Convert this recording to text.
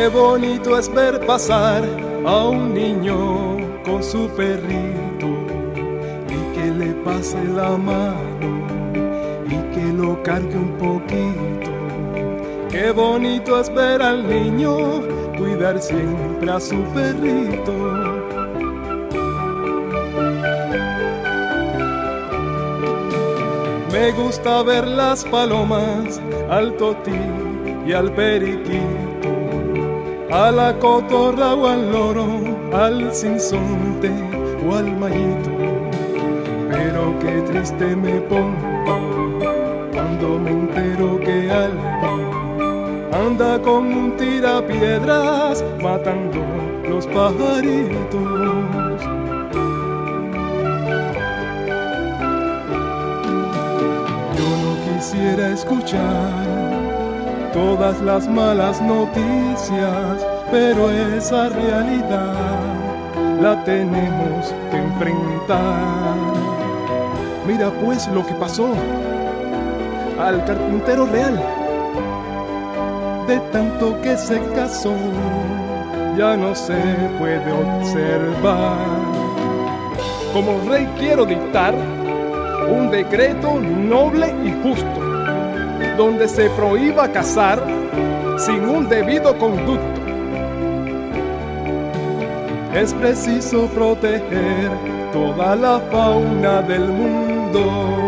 Qué bonito es ver pasar a un niño con su perrito y que le pase la mano y que lo cargue un poquito. Qué bonito es ver al niño cuidar siempre a su perrito. Me gusta ver las palomas, al totí y al periquito, a la cotorra o al loro, al sinsonte o al mayito. Pero qué triste me pongo cuando me entero que alguien anda con un tirapiedras matando los pajaritos. Yo no quisiera escuchar todas las malas noticias, pero esa realidad la tenemos que enfrentar. Mira pues lo que pasó al carpintero real. De tanto que se casó, ya no se puede observar. Como rey quiero dictar un decreto noble y justo, donde se prohíba casar sin un debido conducto. Es preciso proteger toda la fauna del mundo.